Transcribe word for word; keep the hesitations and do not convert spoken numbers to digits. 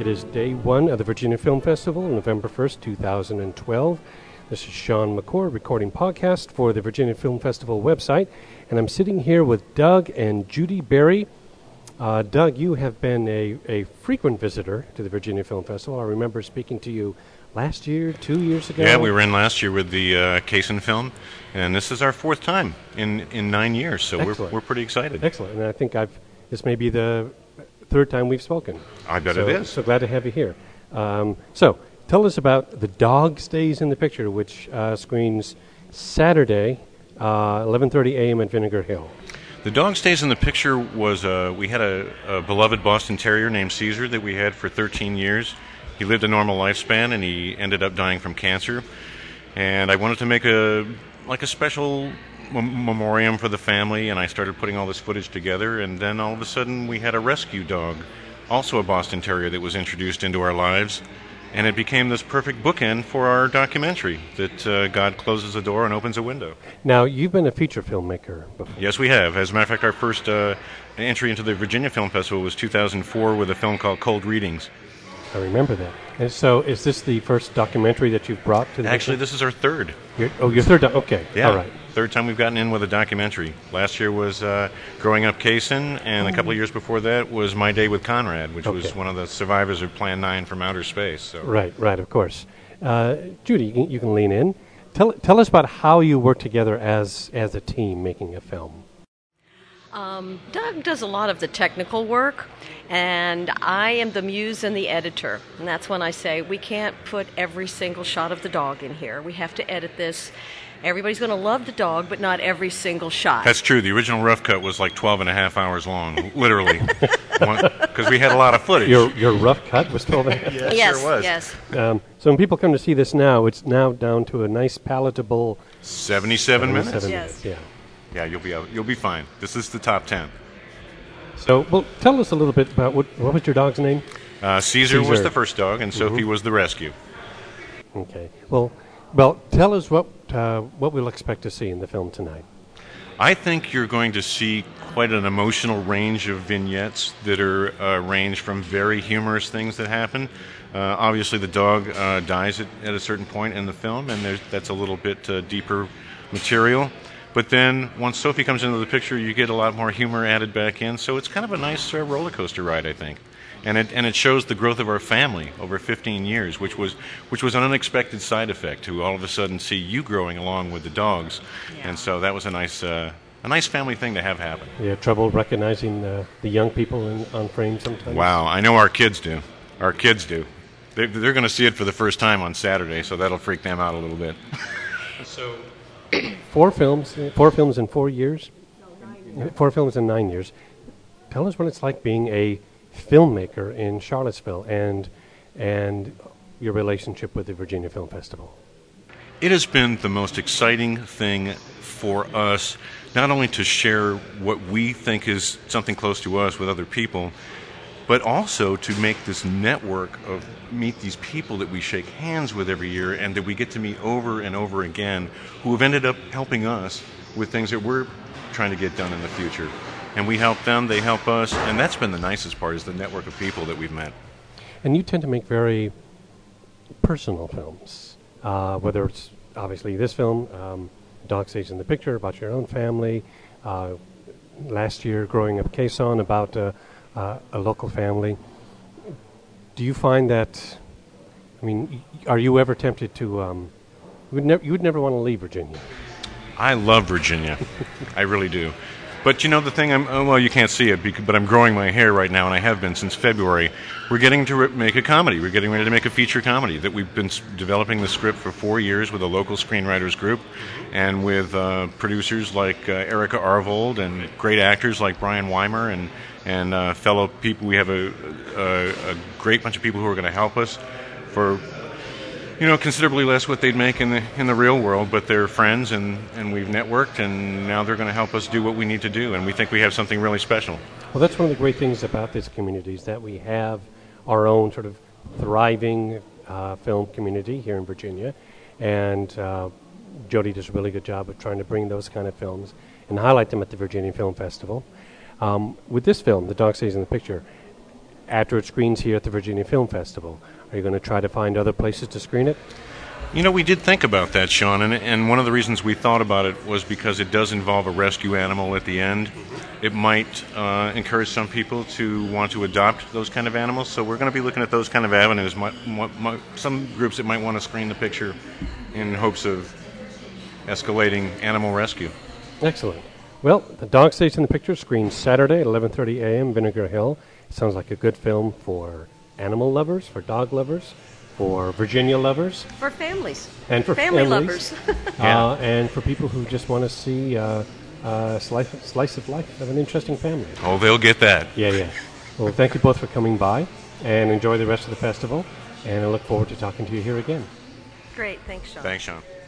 It is day one of the Virginia Film Festival, November first, two thousand twelve. This is Sean McCord recording podcast for the Virginia Film Festival website, and I'm sitting here with Doug and Judy Berry. Uh, Doug, you have been a, a frequent visitor to the Virginia Film Festival. I remember speaking to you last year, two years ago. Yeah, we were in last year with the uh, Kaysen film, and this is our fourth time in, in nine years, so we're we're pretty excited. Excellent, and I think I've this may be the third time we've spoken. I bet so, it is. So glad to have you here. Um, so tell us about The Dog Stays in the Picture, which uh, screens Saturday, uh, eleven thirty a.m. at Vinegar Hill. The Dog Stays in the Picture was, uh, we had a, a beloved Boston Terrier named Caesar that we had for thirteen years. He lived a normal lifespan, and he ended up dying from cancer. And I wanted to make a like a special mem- memoriam for the family, and I started putting all this footage together. And then all of a sudden, we had a rescue dog, also a Boston Terrier, that was introduced into our lives. And it became this perfect bookend for our documentary, that uh, God closes a door and opens a window. Now, you've been a feature filmmaker before. Yes, we have. As a matter of fact, our first uh, entry into the Virginia Film Festival was two thousand four with a film called Cold Readings. I remember that. And so, is this the first documentary that you've brought to the Actually, this is our third. Your, oh, your third? Do- okay. Yeah. All right. Third time we've gotten in with a documentary. Last year was uh, Growing Up Kaysen, and a couple of years before that was My Day with Conrad, which Okay. was one of the survivors of Plan nine from outer space. So. Right, right, of course. Uh, Judy, you can, you can lean in. Tell tell us about how you work together as as a team making a film. Um, Doug does a lot of the technical work, and I am the muse and the editor. And that's when I say, we can't put every single shot of the dog in here. We have to edit this. Everybody's going to love the dog, but not every single shot. That's true. The original rough cut was like twelve and a half hours long, literally, because we had a lot of footage. Your your rough cut was twelve and a half. Yeah, yes, sure was. yes. Um, so when people come to see this now, it's now down to a nice palatable seventy-seven minutes. seventy-seven Yes. minutes, yeah. Yeah, you'll be out, you'll be fine. This is the top ten. So, well, tell us a little bit about what what was your dog's name? Uh, Caesar, was Caesar. the first dog, and Sophie Mhm. was the rescue. Okay. Well, well, tell us what uh, what we'll expect to see in the film tonight. I think you're going to see quite an emotional range of vignettes that are uh, range from very humorous things that happen. Uh, obviously, the dog uh, dies at, at a certain point in the film, and there's, that's a little bit uh, deeper material. But then, once Sophie comes into the picture, you get a lot more humor added back in. So it's kind of a nice uh, roller coaster ride, I think. And it and it shows the growth of our family over fifteen years, which was which was an unexpected side effect to all of a sudden see you growing along with the dogs. Yeah. And so that was a nice uh, a nice family thing to have happen. You have trouble recognizing uh, the young people in, on frame sometimes? Wow, I know our kids do. Our kids do. They're, they're going to see it for the first time on Saturday, so that'll freak them out a little bit. So, four films, four films in four years? Four films in nine years. Tell us what it's like being a filmmaker in Charlottesville and and your relationship with the Virginia Film Festival. It has been the most exciting thing for us, not only to share what we think is something close to us with other people, but also to make this network of meet these people that we shake hands with every year and that we get to meet over and over again, who have ended up helping us with things that we're trying to get done in the future. And we help them, they help us, and that's been the nicest part, is the network of people that we've met. And you tend to make very personal films, uh, whether it's obviously this film, um, Dog Stays in the Picture, about your own family, uh, last year Growing Up Kaysen, about uh, uh, a local family. Do you find that, I mean, y- are you ever tempted to, um, you would, nev- you would never want to leave Virginia? I love Virginia. I really do. But you know the thing, I'm, oh, well, you can't see it, because, but I'm growing my hair right now, and I have been since February. We're getting to re- make a comedy. We're getting ready to make a feature comedy that we've been s- developing the script for four years with a local screenwriters group and with uh, producers like uh, Erica Arvold and great actors like Brian Weimer and, and uh, fellow people. We have a, a, a great bunch of people who are going to help us for, you know, considerably less what they'd make in the in the real world, but they're friends, and, and we've networked, and now they're going to help us do what we need to do, and we think we have something really special. Well, that's one of the great things about this community, is that we have our own sort of thriving uh, film community here in Virginia, and uh, Jody does a really good job of trying to bring those kind of films and highlight them at the Virginia Film Festival. Um, with this film, The Dog Stays in the Picture, after it screens here at the Virginia Film Festival? Are you going to try to find other places to screen it? You know, we did think about that, Sean, and, and one of the reasons we thought about it was because it does involve a rescue animal at the end. It might uh, encourage some people to want to adopt those kind of animals, so we're going to be looking at those kind of avenues. Might, might, some groups that might want to screen the picture in hopes of escalating animal rescue. Excellent. Well, The Dog Stays in the Picture screens Saturday at eleven thirty a.m. Vinegar Hill. It sounds like a good film for animal lovers, for dog lovers, for Virginia lovers. For families. And for family families. lovers. Yeah. uh, and for people who just want to see uh, a slice, slice of life of an interesting family. Oh, they'll get that. Yeah, yeah. Well, thank you both for coming by, and enjoy the rest of the festival, and I look forward to talking to you here again. Great. Thanks, Sean. Thanks, Sean.